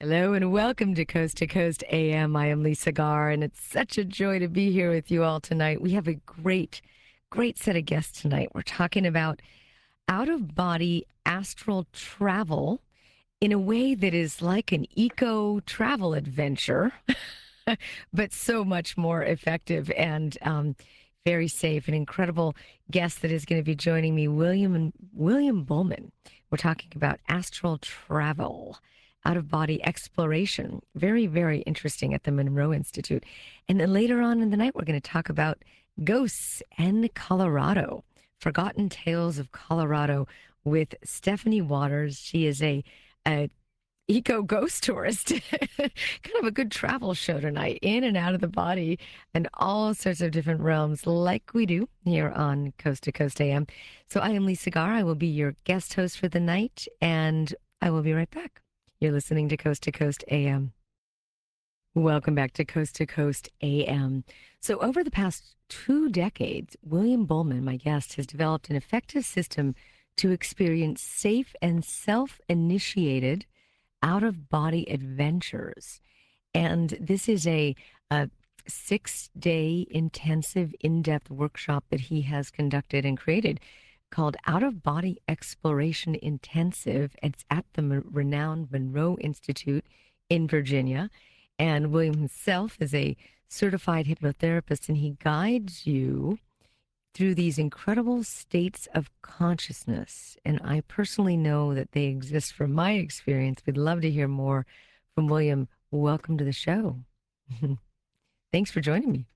Hello and welcome to Coast AM. I am Lisa Garr, and it's such a joy to be here with you all tonight. We have a great set of guests tonight. We're talking about out of body astral travel in a way that is like an eco travel adventure, but so much more effective and very safe. An incredible guest that is going to be joining me, William Buhlman. We're talking about astral travel, out of body exploration. Very interesting at the Monroe Institute. And then later on in the night, we're going to talk about ghosts and Colorado, Forgotten Tales of Colorado with Stephanie Waters. She is a eco ghost tourist, kind of a good travel show tonight, in and out of the body and all sorts of different realms, like we do here on Coast to Coast AM. So I am Lisa Garr. I will be your guest host for the night, and I will be right back. You're listening to Coast AM. Welcome back to Coast AM. So over the past 2 decades, William Buhlman, my guest, has developed an effective system to experience safe and self-initiated out-of-body adventures. And this is a 6-day intensive, in-depth workshop that he has conducted and created called Out of Body Exploration Intensive. It's at the renowned Monroe Institute in Virginia. And William himself is a certified hypnotherapist, and he guides you through these incredible states of consciousness. And I personally know that they exist from my experience. We'd love to hear more from William. Welcome to the show. Thanks for joining me.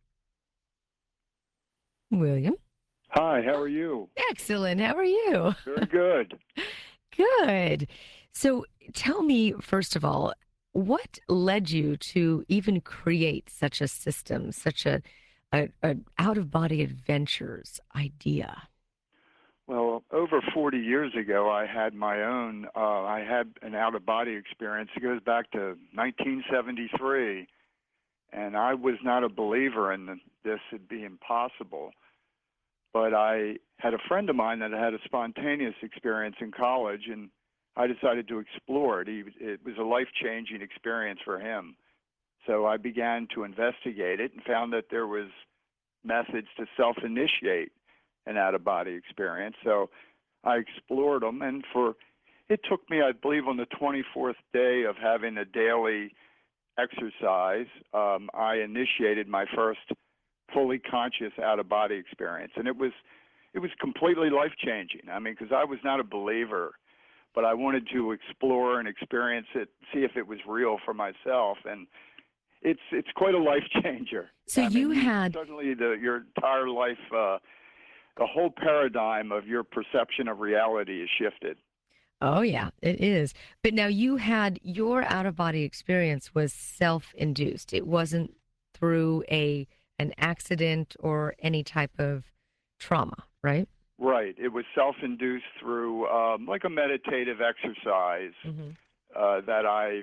William. Hi, how are you? Excellent. How are you? Very good. Good. So tell me, first of all, what led you to even create such a system, such a out-of-body adventures idea? Well, over 40 years ago, I had my own, I had an out-of-body experience. It goes back to 1973, and I was not a believer in this being possible. But I had a friend of mine that had a spontaneous experience in college, and I decided to explore it. It was a life-changing experience for him. So I began to investigate it and found that there was methods to self-initiate an out-of-body experience. So I explored them, and it took me, I believe, on the 24th day of having a daily exercise, I initiated my first fully conscious out-of-body experience, and it was completely life-changing. I mean, because I was not a believer, but I wanted to explore and experience it, see if it was real for myself, and it's quite a life changer. So you had suddenly your entire life, the whole paradigm of your perception of reality is shifted. Oh yeah, it is. But now you had your out-of-body experience was self-induced. It wasn't through an accident or any type of trauma, right? Right. It was self-induced through like a meditative exercise Mm-hmm. that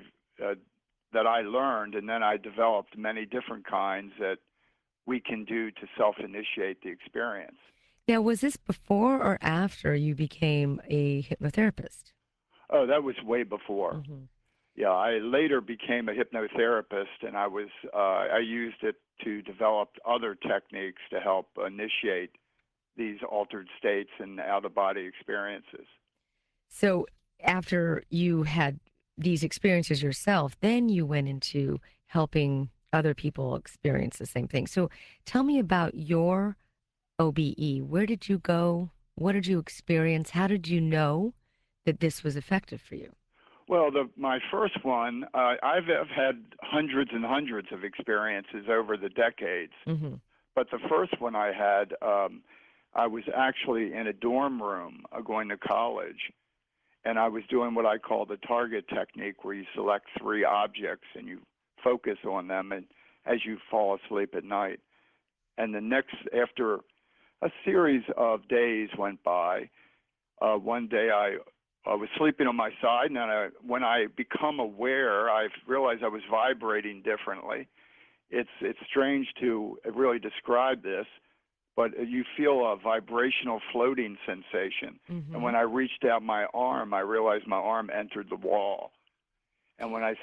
I learned, and then I developed many different kinds that we can do to self-initiate the experience. Now, was this before or after you became a hypnotherapist? Oh, that was way before. Mm-hmm. Yeah, I later became a hypnotherapist, and I used it to develop other techniques to help initiate these altered states and out-of-body experiences. So after you had these experiences yourself, then you went into helping other people experience the same thing. So tell me about your OBE. Where did you go? What did you experience? How did you know that this was effective for you? Well, my first one, I've had hundreds and hundreds of experiences over the decades, Mm-hmm. but the first one I had, I was actually in a dorm room going to college, and I was doing what I call the target technique, where you select three objects and you focus on them and as you fall asleep at night. And after a series of days went by, one day I was sleeping on my side, and then when I become aware, I realized I was vibrating differently. It's strange to really describe this, but you feel a vibrational floating sensation. And Mm-hmm. when I reached out my arm, I realized my arm entered the wall. And when I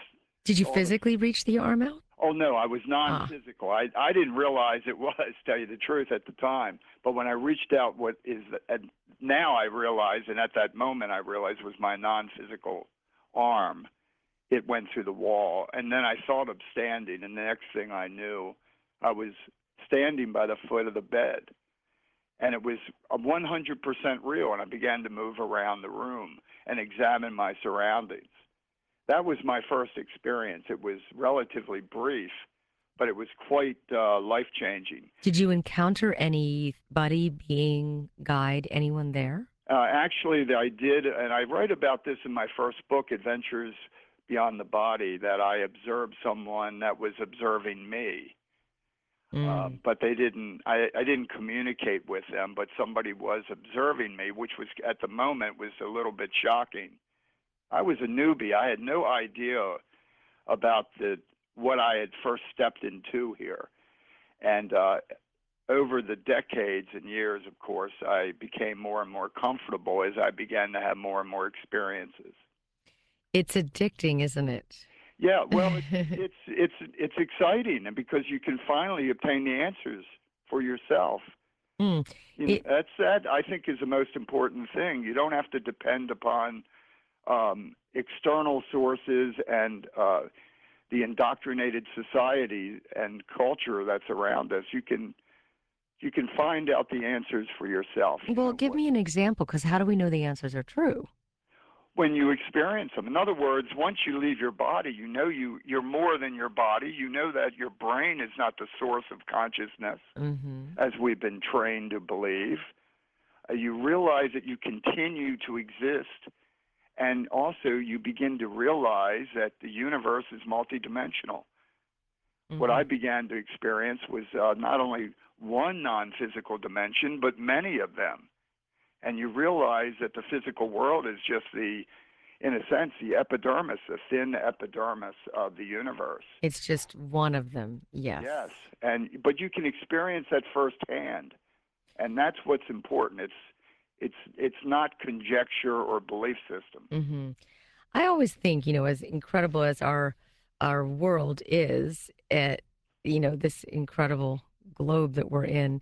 Did you all the physically reach the arm out? Oh no, I was Ah, non-physical. I didn't realize it was, to tell you the truth, at the time. But when I reached out, what is and now I realize, and at that moment I realized was my non-physical arm. It went through the wall, and then I thought of standing, and the next thing I knew, I was standing by the foot of the bed, and it was 100% real. And I began to move around the room and examine my surroundings. That was my first experience. It was relatively brief, but it was quite life changing. did you encounter anybody, being, guide, anyone there? Actually, I did, and I write about this in my first book, Adventures Beyond the Body, that I observed someone that was observing me. Mm. But they didn't. I didn't communicate with them, but somebody was observing me, which was at the moment was a little bit shocking. I was a newbie. I had no idea about the what I had first stepped into here, and over the decades and years, of course, I became more and more comfortable as I began to have more and more experiences. It's addicting, isn't it? Yeah, well, it's exciting, and because you can finally obtain the answers for yourself. Mm. You know, It, that I think is the most important thing. You don't have to depend upon external sources and the indoctrinated society and culture that's around us. You can find out the answers for yourself. You well, know give what me an example, because how do we know the answers are true? when you experience them. In other words, once you leave your body, you know you're more than your body. You know that your brain is not the source of consciousness, Hmm. as we've been trained to believe. You realize that you continue to exist, and also you begin to realize that the universe is multidimensional. What I Hmm. began to experience was not only one non-physical dimension, but many of them. And you realize that the physical world is just in a sense, the epidermis, the thin epidermis of the universe. It's just one of them. Yes. Yes, but you can experience that firsthand, and that's what's important. It's not conjecture or belief system. Hmm. I always think, as incredible as our world is, at this incredible globe that we're in,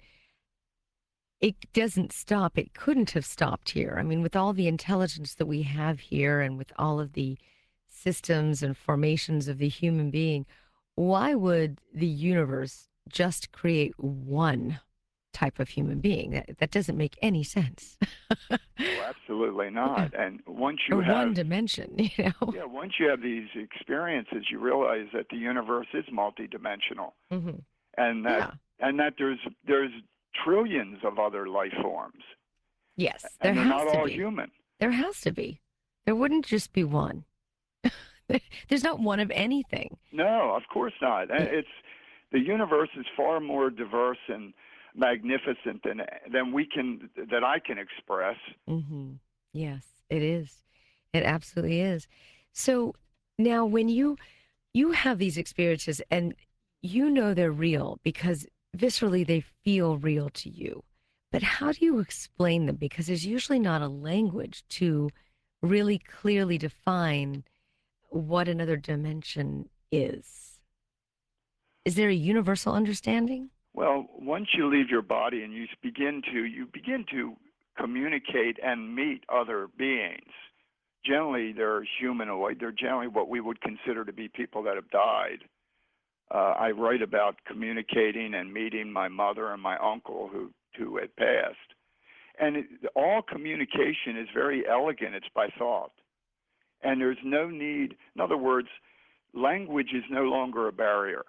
it doesn't stop. It couldn't have stopped here. I mean, with all the intelligence that we have here and with all of the systems and formations of the human being, why would the universe just create one type of human being? That doesn't make any sense. Oh, absolutely not. And once Or you one have dimension, yeah, once you have these experiences, you realize that the universe is multidimensional, Hmm. and that Yeah. there's trillions of other life forms, Yes, there and they're has not to all be. human. There has to be. There wouldn't just be one. There's not one of anything. No, of course not. Yeah. It's the universe is far more diverse and magnificent than that I can express. Hmm. Yes, it is. It absolutely is. So now, when you have these experiences and they're real because viscerally they feel real to you, but how do you explain them? Because there's usually not a language to really clearly define what another dimension is. Is there a universal understanding? Well, once you leave your body and you begin to communicate and meet other beings. Generally, they're humanoid. They're generally what we would consider to be people that have died. I write about communicating and meeting my mother and my uncle who had passed. And all communication is very elegant. It's by thought. And there's no need, in other words, language is no longer a barrier.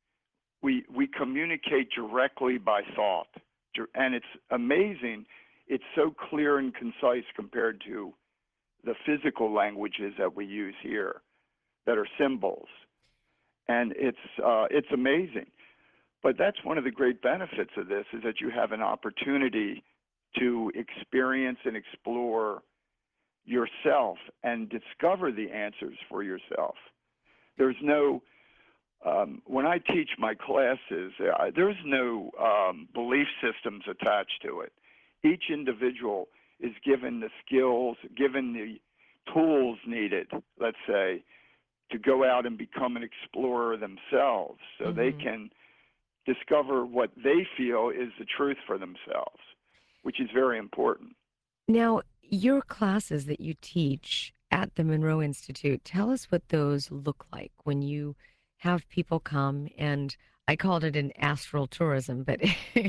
We communicate directly by thought. And it's amazing. It's so clear and concise compared to the physical languages that we use here that are symbols. And it's amazing. But that's one of the great benefits of this is that you have an opportunity to experience and explore yourself and discover the answers for yourself. There's no when I teach my classes, there's no belief systems attached to it. Each individual is given the skills, given the tools needed, let's say, to go out and become an explorer themselves so they Hmm. can discover what they feel is the truth for themselves, which is very important. Now, your classes that you teach at the Monroe Institute, tell us what those look like when you have people come, and I called it an astral tourism, but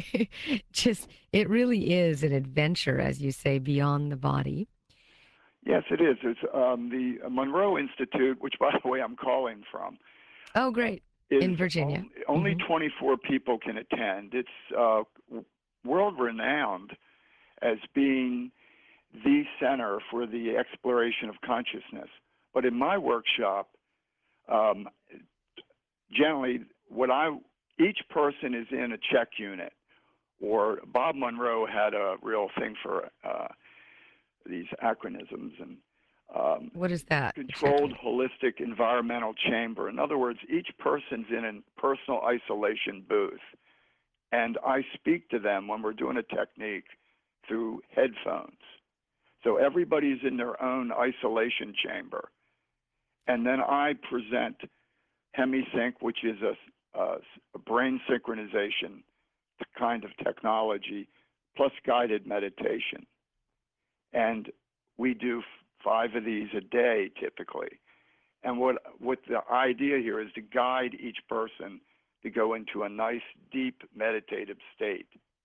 just it really is an adventure, as you say, beyond the body. Yes, it is. It's the Monroe Institute, which, by the way, I'm calling from, Oh, great. is In Virginia. only Hmm. 24 people can attend. It's world renowned as being the center for the exploration of consciousness. But in my workshop, um, generally, each person is in a check unit. Or Bob Monroe had a real thing for these acronyms and What is that? Check controlled unit. holistic environmental chamber. In other words, each person's in a personal isolation booth, and I speak to them when we're doing a technique through headphones. So everybody's in their own isolation chamber, and then I present HemiSync, which is a brain synchronization kind of technology, plus guided meditation. And we do 5 of these a day typically. And what the idea here is to guide each person to go into a nice, deep meditative state.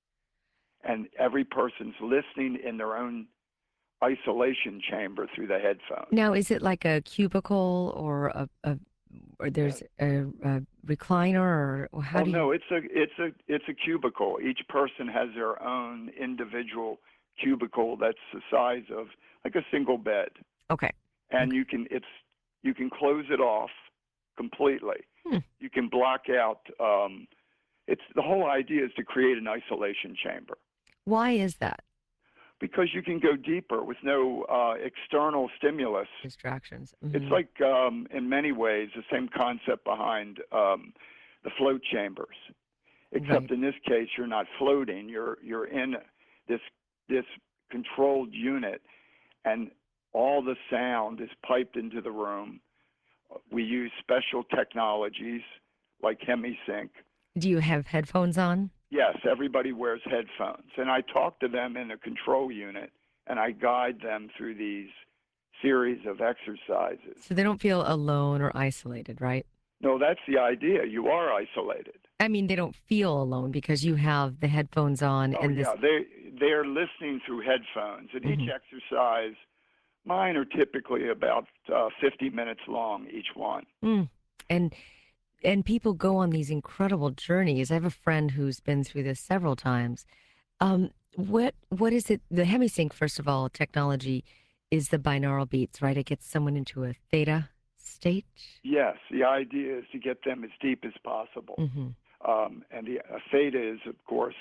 And every person's listening in their own isolation chamber through the headphones. Now, is it like a cubicle or or Yes. there's a recliner, or how Oh do you? no, it's a cubicle. Each person has their own individual cubicle that's the size of like a single bed, Okay. and Okay. you can close it off completely. Hmm. You can block out. It's the whole idea is to create an isolation chamber Why is that? because you can go deeper with no external stimulus. Distractions. It's Hmm. like in many ways the same concept behind the float chambers, except Right. in this case you're not floating. You're in this this controlled unit, and all the sound is piped into the room. We use special technologies like HemiSync. Do you have headphones on? Yes, everybody wears headphones, and I talk to them in a control unit, and I guide them through these series of exercises. So they don't feel alone or isolated, right? No, that's the idea. You are isolated. I mean, they don't feel alone because you have the headphones on Oh and this. yeah, they are listening through headphones, and each Hmm. exercise, mine are typically about 50 minutes long each one. Mm. And people go on these incredible journeys. I have a friend who's been through this several times. What is it? The HemiSync, first of all, technology is the binaural beats, right? It gets someone into a theta state. Yes, the idea is to get them as deep as possible, Hmm. and the theta is, of course,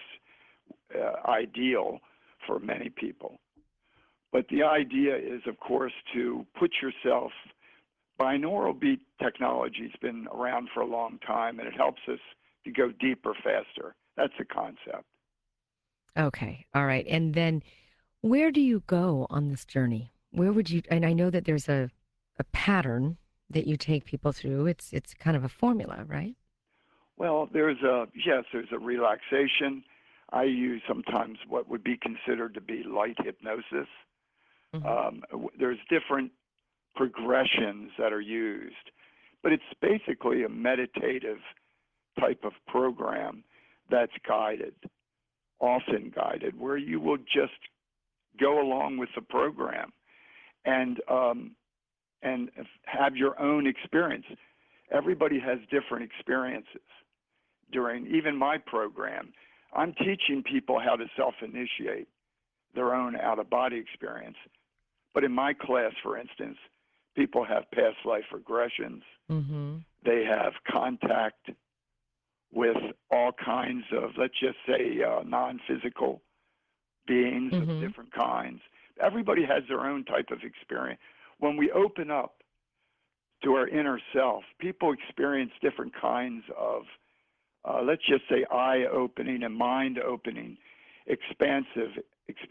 ideal for many people. But the idea is, of course, to put yourself. Binaural beat technology has been around for a long time, and it helps us to go deeper faster. That's the concept. Okay. All right. And then where do you go on this journey? Where would you, and I know that there's a pattern that you take people through. It's kind of a formula, right? Well, there's a relaxation. I use sometimes what would be considered to be light hypnosis. Hmm. There's different progressions that are used, but it's basically a meditative type of program that's guided, often guided, where you will just go along with the program and and have your own experience. Everybody has different experiences during even my program. I'm teaching people how to self-initiate their own out-of-body experience. But in my class, for instance, people have past life regressions. Hmm. They have contact with all kinds of, let's just say, non-physical beings of Hmm. different kinds. Everybody has their own type of experience. When we open up to our inner self, people experience different kinds of, let's just say, eye opening and mind opening, expansive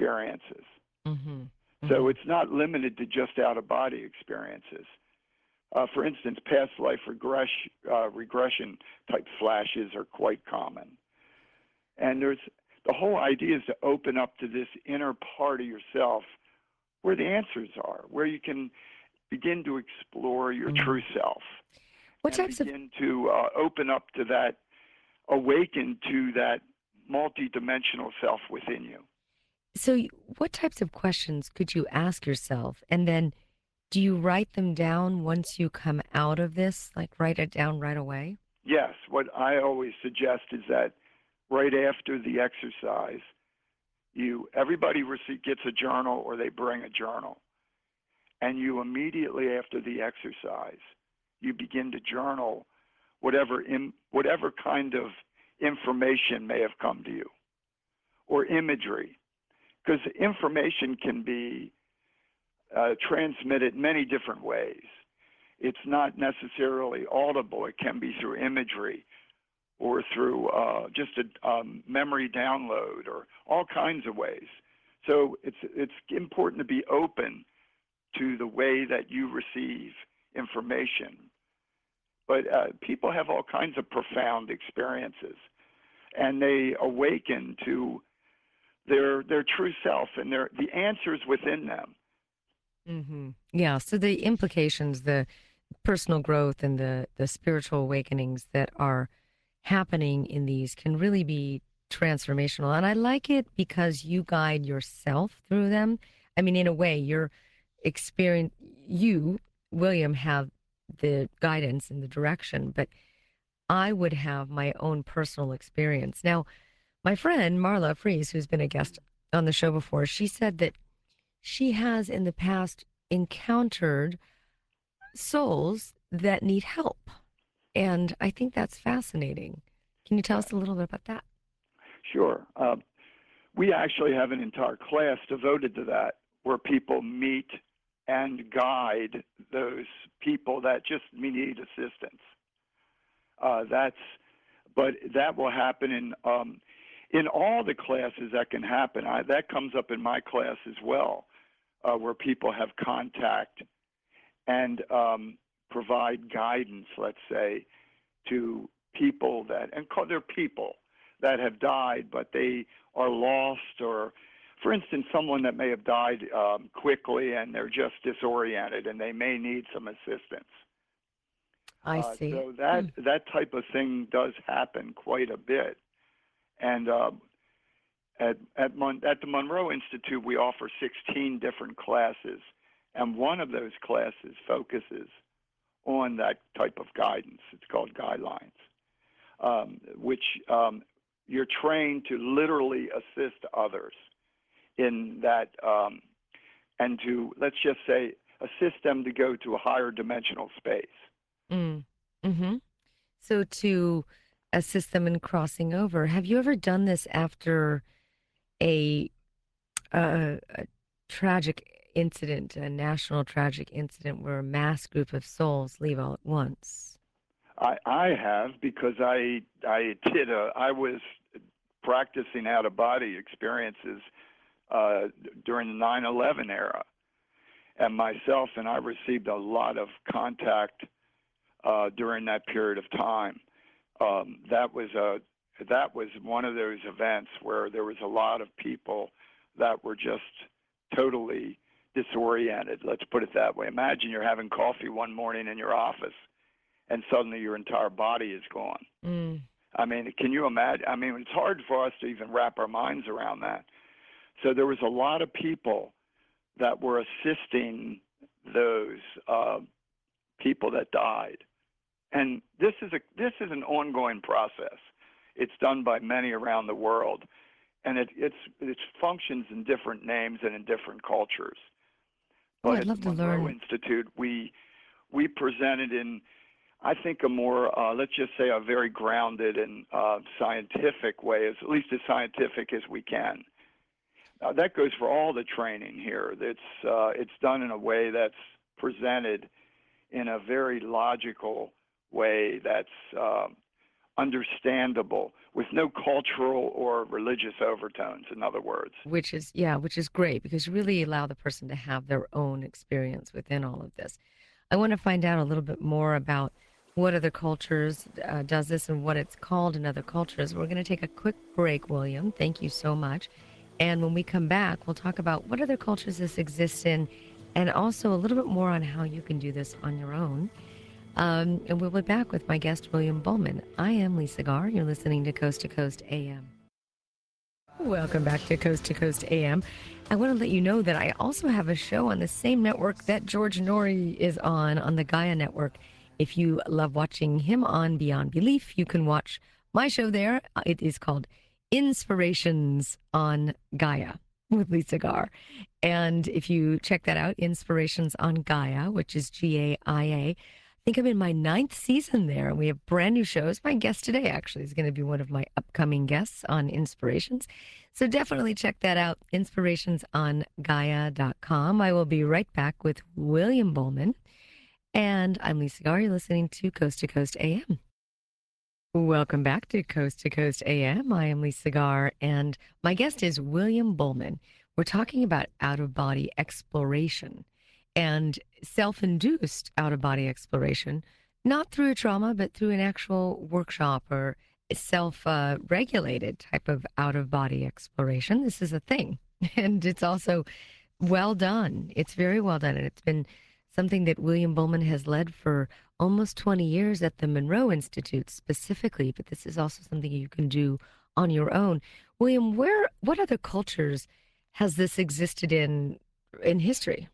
experiences. Hmm. So Hmm. it's not limited to just out of body experiences. For instance, past life regression type flashes are quite common. And the whole idea is to open up to this inner part of yourself where the answers are, where you can begin to explore your true Mm. self What and types of begin to open up to that, awaken to that multidimensional self within you. what types of questions could you ask yourself? And then do you write them down once you come out of this? Like write it down right away? Yes, what I always suggest is that right after the exercise, everybody gets a journal or they bring a journal, and you immediately after the exercise, you begin to journal whatever kind of information may have come to you or imagery, because information can be transmitted many different ways. It's not necessarily audible. It can be through imagery or through just a memory download or all kinds of ways. So it's important to be open to the way that you receive information. But people have all kinds of profound experiences, and they awaken to their true self and the answers within them. Yeah. So the implications, the personal growth and the spiritual awakenings that are happening in these can really be transformational. And I like it because you guide yourself through them. I mean, in a way, your experience, you, William, have the guidance and the direction, but I would have my own personal experience. Now, my friend Marla Fries, who's been a guest on the show before, she said that she has in the past encountered souls that need help. And I think that's fascinating. Can you tell us a little bit about that? Sure. We actually have an entire class devoted to that where people meet and guide those people that just need assistance. That's, but that will happen in all the classes that can happen. That comes up in my class as well, where people have contact and provide guidance, let's say, to people they're people that have died, but they are lost, or, for instance, someone that may have died quickly and they're just disoriented and they may need some assistance. I see. So that type of thing does happen quite a bit. And at the Monroe Institute, we offer 16 different classes, and one of those classes focuses on that type of guidance. It's called Guidelines, which you're trained to literally assist others in that, and to, let's just say, assist them to go to a higher dimensional space. Mm. Hmm. So to assist them in crossing over, have you ever done this after a, a tragic incident, a national tragic incident where a mass group of souls leave all at once? I have, because I was practicing out of body experiences during the 9/11 era, and myself and I received a lot of contact during that period of time. That was one of those events where there was a lot of people that were just totally disoriented. Let's put it that way. Imagine you're having coffee one morning in your office, and suddenly your entire body is gone. Mm. I mean, can you imagine? I mean, it's hard for us to even wrap our minds around that. So there was a lot of people that were assisting those people that died. And this is an ongoing process. It's done by many around the world, and it functions in different names and in different cultures. Oh, But I'd at the love to Monroe learn. Institute, we present it in, I think, a more, let's just say, a very grounded and scientific way, at least as scientific as we can. That goes for all the training here. It's done in a way that's presented in a very logical way that's understandable, with no cultural or religious overtones, in other words. Which is, yeah, which is great because you really allow the person to have their own experience within all of this. I want to find out a little bit more about what other cultures does this and what it's called in other cultures. We're going to take a quick break, William. Thank you so much. And when we come back, we'll talk about what other cultures this exists in and also a little bit more on how you can do this on your own. And we'll be back with my guest, William Bowman. I am Lisa Garr. You're listening to Coast AM. Welcome back to Coast AM. I want to let you know that I also have a show on the same network that George Norrie is on the Gaia Network. If you love watching him on Beyond Belief, you can watch my show there. It is called Inspirations on Gaia with Lisa Garr. And if you check that out, Inspirations on Gaia, which is GAIA, I think I'm in my 9th season there. We have brand new shows. My guest today actually is going to be one of my upcoming guests on Inspirations. So definitely check that out, inspirationsongaia.com. I will be right back with William Bowman. And I'm Lisa Garr. You're listening to Coast AM. Welcome back to Coast AM. I am Lisa Garr, and my guest is William Bowman. We're talking about out-of-body exploration and self-induced out-of-body exploration, not through a trauma, but through an actual workshop or self-regulated type of out-of-body exploration. This is a thing, and it's also well done. It's very well done, and it's been something that William Bowman has led for almost 20 years at the Monroe Institute specifically, but this is also something you can do on your own. William, what other cultures has this existed in history?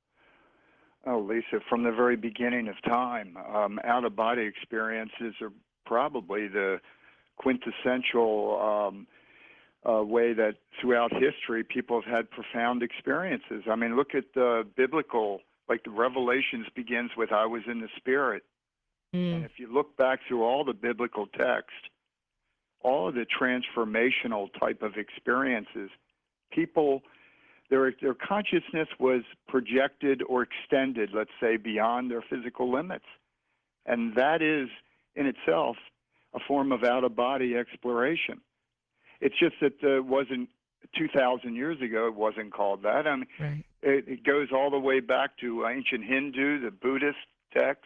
Oh, Lisa, from the very beginning of time, out-of-body experiences are probably the quintessential way that throughout history people have had profound experiences. I mean, look at the biblical, like the Revelations begins with, I was in the Spirit. And if you look back through all the biblical text, all of the transformational type of experiences, people, their consciousness was projected or extended, let's say, beyond their physical limits. And that is, in itself, a form of out-of-body exploration. It's just that it wasn't 2,000 years ago, it wasn't called that. I mean, Right. it goes all the way back to ancient Hindu, the Buddhist text,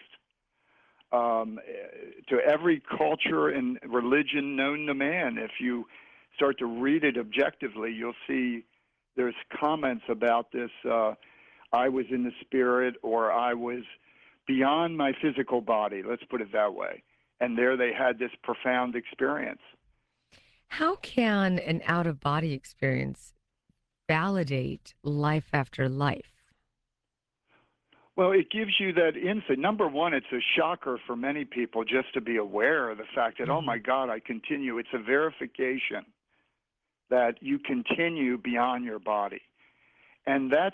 to every culture and religion known to man. If you start to read it objectively, you'll see there's comments about this, I was in the Spirit, or I was beyond my physical body, let's put it that way. And there they had this profound experience. How can an out-of-body experience validate life after life? Well, it gives you that insight. Number one, it's a shocker for many people just to be aware of the fact that, oh my God, I continue. It's a verification that you continue beyond your body. And that's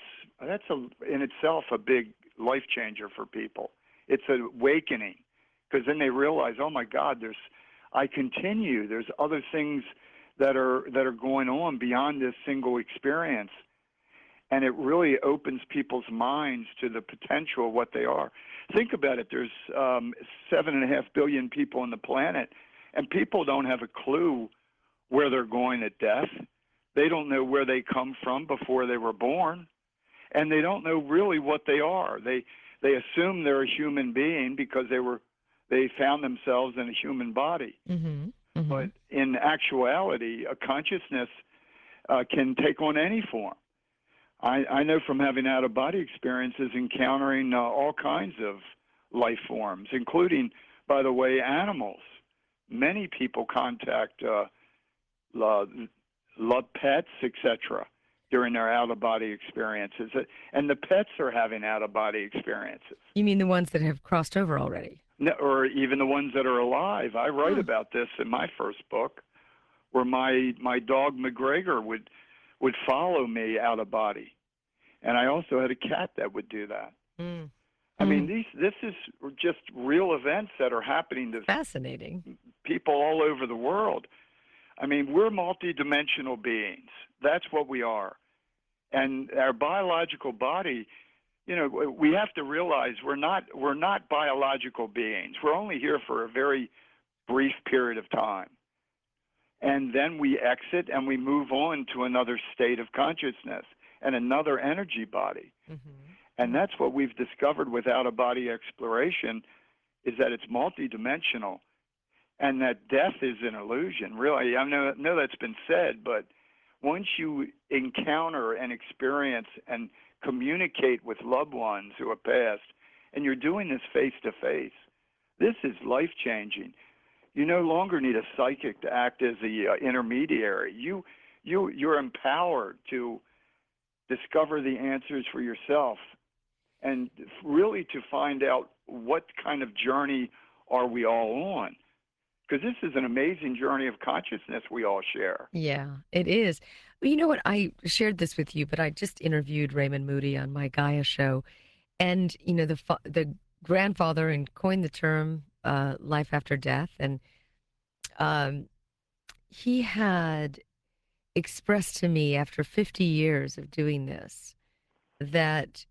in itself a big life changer for people. It's an awakening, because then they realize, oh my God, I continue. There's other things that are going on beyond this single experience. And it really opens people's minds to the potential of what they are. Think about it. There's 7.5 billion people on the planet, and people don't have a clue where they're going at death. They don't know where they come from before they were born, and they don't know really what they are. They assume they're a human being because they found themselves in a human body. Mm-hmm. Mm-hmm. But in actuality, a consciousness can take on any form. I know from having out-of-body experiences, encountering all kinds of life forms, including, by the way, animals. Many people contact love pets, etc., during their out-of-body experiences. And the pets are having out-of-body experiences. You mean the ones that have crossed over already? No, or even the ones that are alive. I write about this in my first book, where my dog McGregor would follow me out of body. And I also had a cat that would do that. I mean, this is just real events that are happening to fascinating people all over the world. I mean, we're multidimensional beings. That's what we are. And our biological body, you know, we have to realize we're not biological beings. We're only here for a very brief period of time. And then we exit and we move on to another state of consciousness and another energy body. And that's what we've discovered with out-of-body exploration is that it's multidimensional and that death is an illusion. Really, I know that's been said, but once you encounter and experience and communicate with loved ones who have passed, and you're doing this face to face, this is life changing. You no longer need a psychic to act as the intermediary. You're empowered to discover the answers for yourself and really to find out what kind of journey are we all on. Because this is an amazing journey of consciousness we all share. Yeah, it is. You know what? I shared this with you, but I just interviewed Raymond Moody on my Gaia show, and the grandfather and coined the term life after death, and um, he had expressed to me after 50 years of doing this that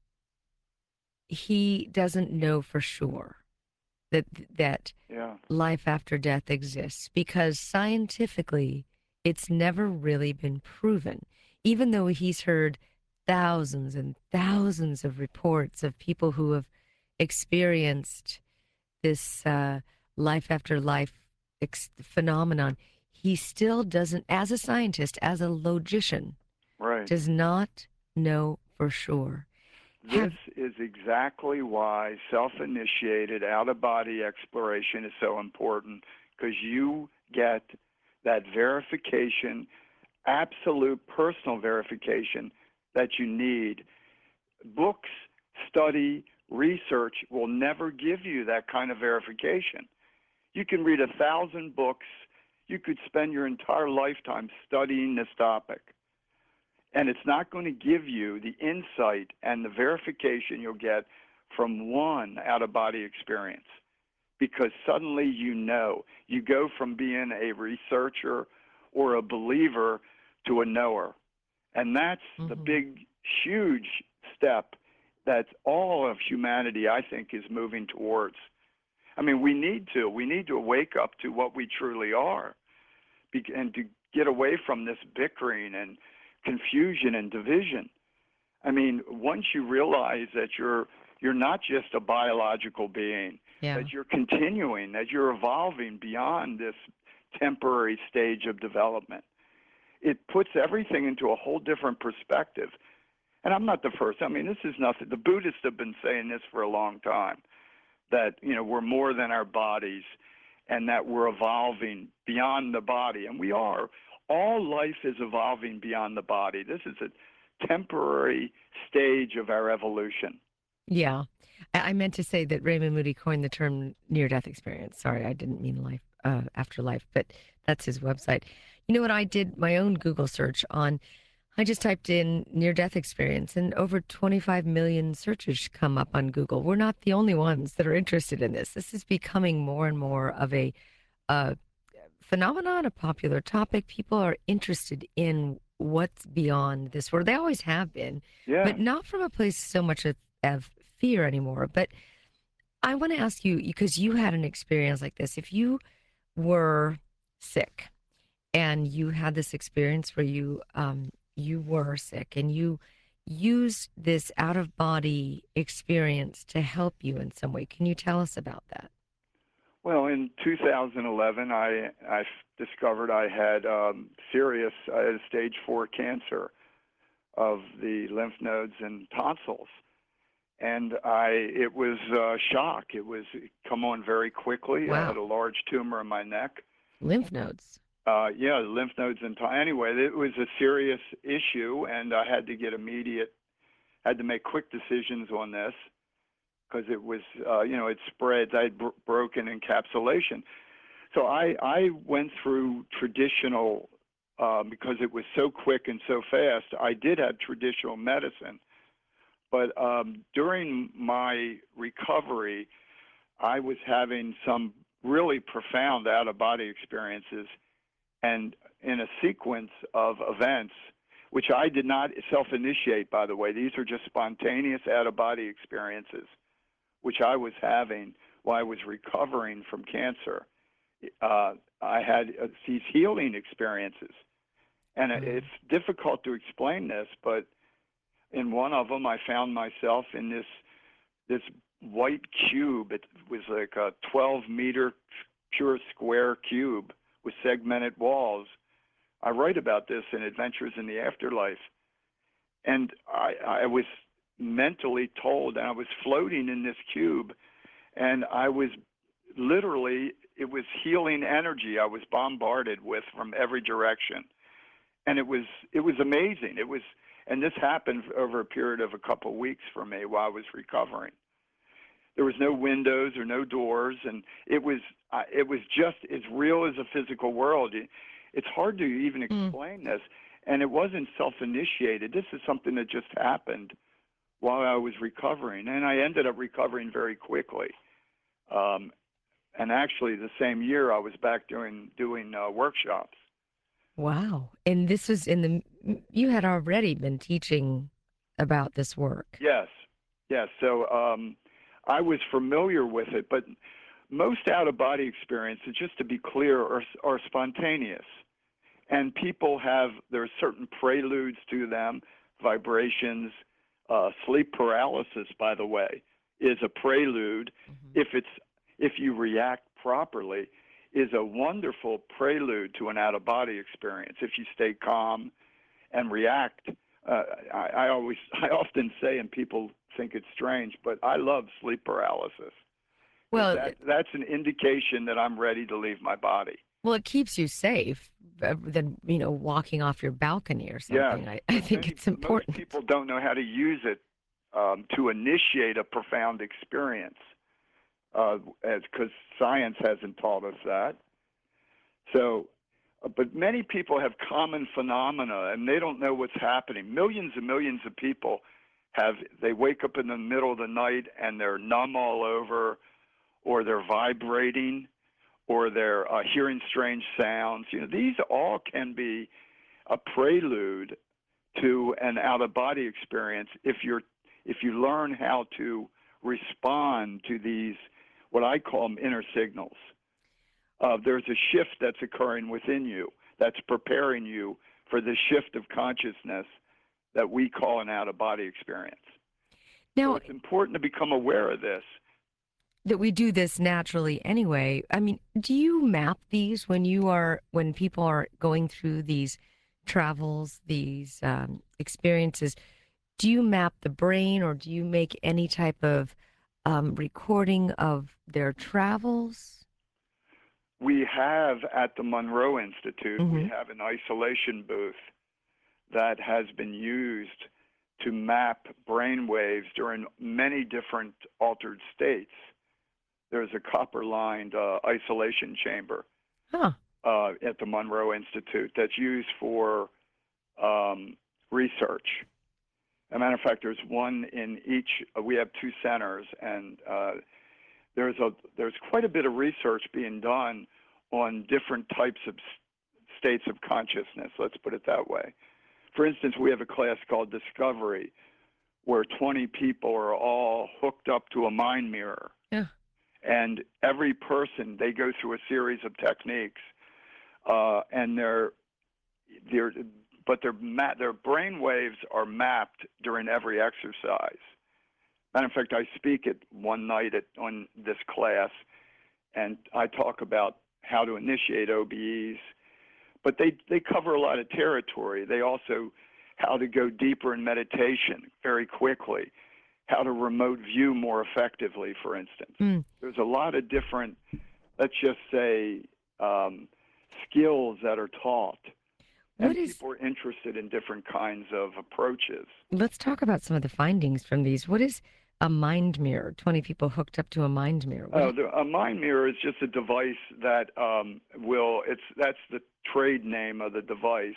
he doesn't know for sure that that Yeah, life after death exists because scientifically it's never really been proven, even though he's heard thousands and thousands of reports of people who have experienced this life after life phenomenon. He still doesn't, as a scientist, as a logician, right. does not know for sure. This Have is exactly why self initiated out of body exploration is so important because you get that verification, absolute personal verification that you need. Books, study, research will never give you that kind of verification. You can read 1,000 books, you could spend your entire lifetime studying this topic and it's not going to give you the insight and the verification you'll get from one out of body experience because suddenly you go from being a researcher or a believer to a knower. And that's the mhm. big, huge step that all of humanity, I think, is moving towards. I mean, we need to wake up to what we truly are and to get away from this bickering and confusion and division. I mean, once you realize that you're not just a biological being, Yeah. that you're continuing, that you're evolving beyond this temporary stage of development, it puts everything into a whole different perspective. And I'm not the first. I mean, this is nothing. The Buddhists have been saying this for a long time, that, we're more than our bodies and that we're evolving beyond the body. And we are. All life is evolving beyond the body. This is a temporary stage of our evolution. Yeah. I meant to say that Raymond Moody coined the term near death experience. Sorry, I didn't mean life afterlife, but that's his website. You know what? I did my own Google search on, I just typed in near death experience, and over 25 million searches come up on Google. We're not the only ones that are interested in this. This is becoming more and more of a uh, phenomenon, a popular topic. People are interested in what's beyond this world. They always have been, Yeah. but not from a place so much of fear anymore. But I want to ask you, because you had an experience like this, if you were sick and you had this experience where you were sick and you used this out of body experience to help you in some way. Can you tell us about that? Well, in 2011, I discovered I had I had stage 4 cancer of the lymph nodes and tonsils. And it was a shock. It come on very quickly. I had Wow. a large tumor in my neck. Lymph nodes. Yeah, lymph nodes and anyway, it was a serious issue, and I had to make quick decisions on this because it was, it spread. I had broken encapsulation, so I went through traditional because it was so quick and so fast. I did have traditional medicine, but during my recovery, I was having some really profound out of body experiences and in a sequence of events, which I did not self initiate, by the way. These are just spontaneous out of body experiences, which I was having while I was recovering from cancer. I had these healing experiences. And Mm. it's difficult to explain this, but in one of them, I found myself in this white cube. It was like a 12-meter pure square cube with segmented walls. I write about this in Adventures in the Afterlife. And I was mentally told, and I was floating in this cube, and I was literally, it was healing energy I was bombarded with from every direction. And it was amazing. And this happened over a period of a couple of weeks for me while I was recovering. There was no windows or no doors, and it was just as real as a physical world. It's hard to even explain this, and it wasn't self-initiated. This is something that just happened while I was recovering, and I ended up recovering very quickly. And actually, the same year, I was back doing workshops. Wow. And this was you had already been teaching about this work. Yes, yes. So I was familiar with it, but most out-of-body experiences, just to be clear, are spontaneous. And people there are certain preludes to them, vibrations. Sleep paralysis, by the way, is a prelude. If you react properly, is a wonderful prelude to an out-of-body experience. If you stay calm and react, I often say, and people think it's strange, but I love sleep paralysis. Well, That's an indication that I'm ready to leave my body. well, it keeps you safe than, walking off your balcony or Yes, something. I think it's important. Most people don't know how to use it to initiate a profound experience, because science hasn't taught us that. So, but many people have common phenomena, and they don't know what's happening. Millions and millions of people they wake up in the middle of the night and they're numb all over, or they're vibrating, or they're hearing strange sounds. These all can be a prelude to an out-of-body experience if you learn how to respond to these, what I call them, inner signals. There's a shift that's occurring within you that's preparing you for the shift of consciousness that we call an out-of-body experience. Now, so it's important to become aware of this. That we do this naturally anyway. I mean, do you map these when people are going through these travels, these experiences? Do you map the brain, or do you make any type of recording of their travels? We have at the Monroe Institute, we have an isolation booth that has been used to map brain waves during many different altered states. There's a copper-lined isolation chamber at the Monroe Institute that's used for research. As a matter of fact, there's one in each. We have two centers, and there's quite a bit of research being done on different types of states of consciousness. Let's put it that way. For instance, we have a class called Discovery, where 20 people are all hooked up to a mind mirror. Yeah. And every person, they go through a series of techniques, and their brain waves are mapped during every exercise. Matter of fact, I speak at one night on this class, and I talk about how to initiate OBEs, but they cover a lot of territory. They also how to go deeper in meditation very quickly, how to remote view more effectively, for instance. There's a lot of different, let's just say, skills that are taught. And people are interested in different kinds of approaches. Let's talk about some of the findings from these. What is a mind mirror? 20 people hooked up to a mind mirror. A mind mirror is just a device that that's the trade name of the device.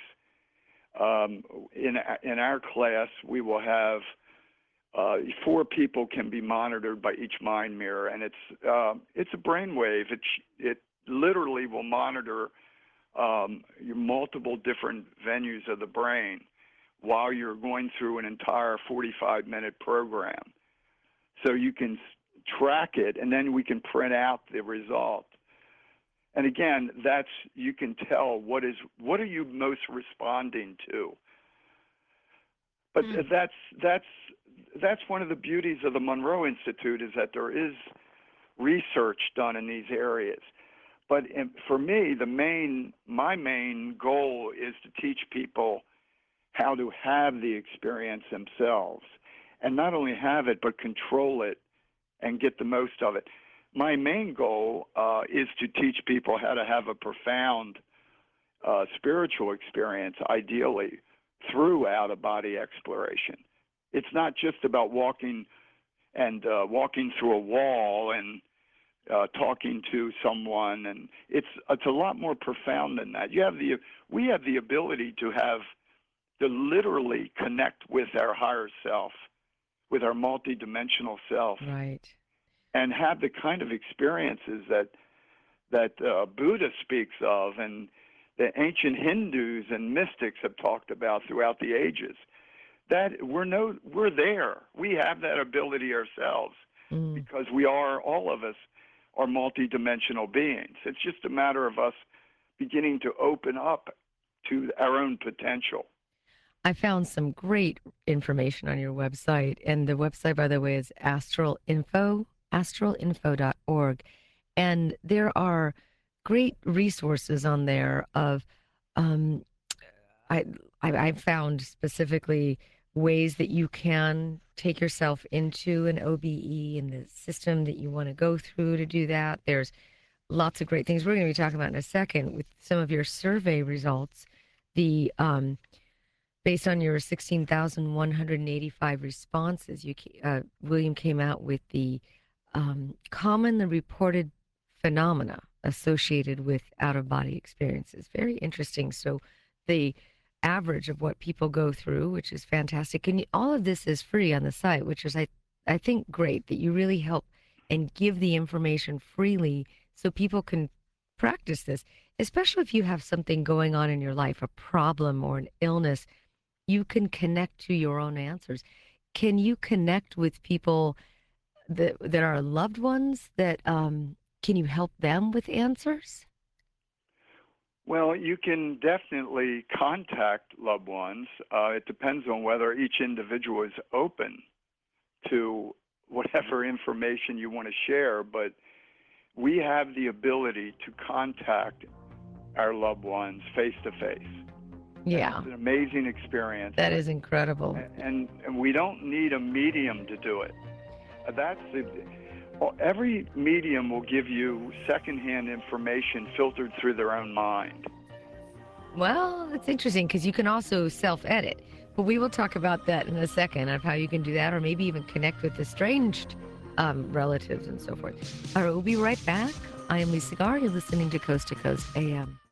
In our class, we will have 4 people can be monitored by each mind mirror, and it's a brainwave. It literally will monitor your multiple different venues of the brain while you're going through an entire 45-minute program. So you can track it, and then we can print out the result. And again, you can tell what are you most responding to. But Mm. that's one of the beauties of the Monroe Institute is that there is research done in these areas. But for me, my main goal is to teach people how to have the experience themselves, and not only have it, but control it and get the most of it. My main goal is to teach people how to have a profound spiritual experience, ideally, through out-of-body exploration. It's not just about walking through a wall and talking to someone, and it's a lot more profound than that. We have the ability to literally connect with our higher self, with our multidimensional self, Right. and have the kind of experiences that Buddha speaks of, and the ancient Hindus and mystics have talked about throughout the ages. That we're there. We have that ability ourselves Mm. because all of us are multidimensional beings. It's just a matter of us beginning to open up to our own potential. I found some great information on your website. And the website, by the way, is astralinfo.org. And there are great resources on there of, um, I, I found specifically ways that you can take yourself into an OBE and the system that you want to go through to do that. There's lots of great things we're going to be talking about in a second with some of your survey results. The Based on your 16,185 responses, William came out with the commonly reported phenomena associated with out-of-body experiences. Very interesting. So the average of what people go through, which is fantastic. And all of this is free on the site, which is, I think, great that you really help and give the information freely so people can practice this, especially if you have something going on in your life, a problem or an illness. You can connect to your own answers. Can you connect with people that are loved ones that can you help them with answers? Well, you can definitely contact loved ones. It depends on whether each individual is open to whatever information you want to share, but we have the ability to contact our loved ones face to face. Yeah, It's an amazing experience. that is incredible. And we don't need a medium to do it. Every medium will give you secondhand information filtered through their own mind. Well, it's interesting because you can also self-edit, but we will talk about that in a second of how you can do that, or maybe even connect with estranged relatives and so forth. All right, we'll be right back. I am Lisa Gar. You're listening to Coast AM.